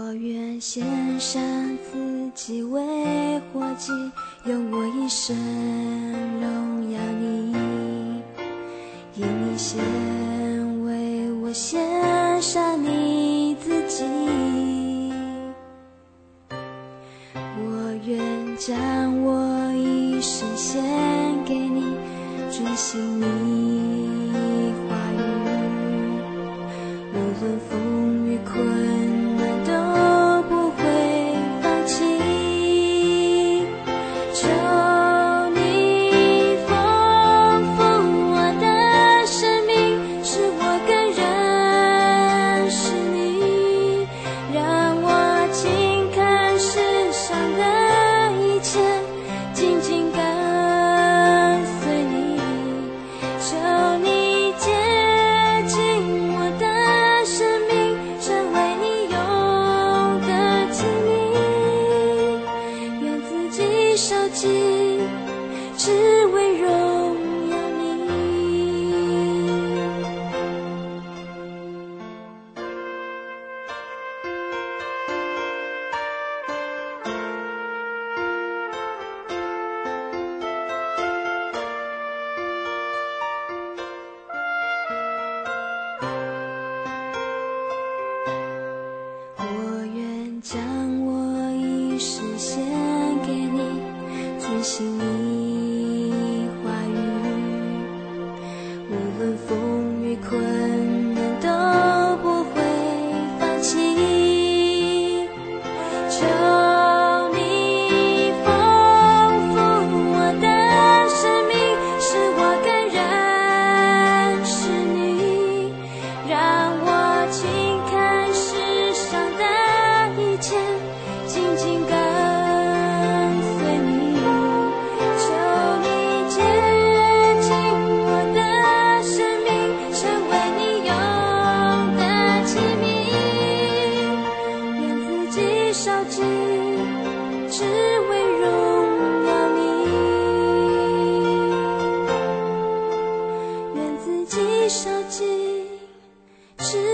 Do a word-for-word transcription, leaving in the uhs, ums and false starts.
我愿献上自己为活祭，用我一生荣耀你，因你先为我献上你自己。我愿将我一生献给你，遵行你话语，无论风雨困难都不会放弃。求你丰富我的生命，使我更认识你，让我轻看世上的一切，紧紧跟随你。求你接近我的生命，成为你用的子民，愿自己烧尽，只为荣耀你。我愿将我一生献给你，遵行你话语，无论风雨困难都不会放弃。求你丰富我的生命，使我更认识你，让我轻看世上的一切，紧紧跟随你。求你接近我的生命，成为你用的器皿，愿自己烧尽，只为荣耀你，愿自己烧尽，只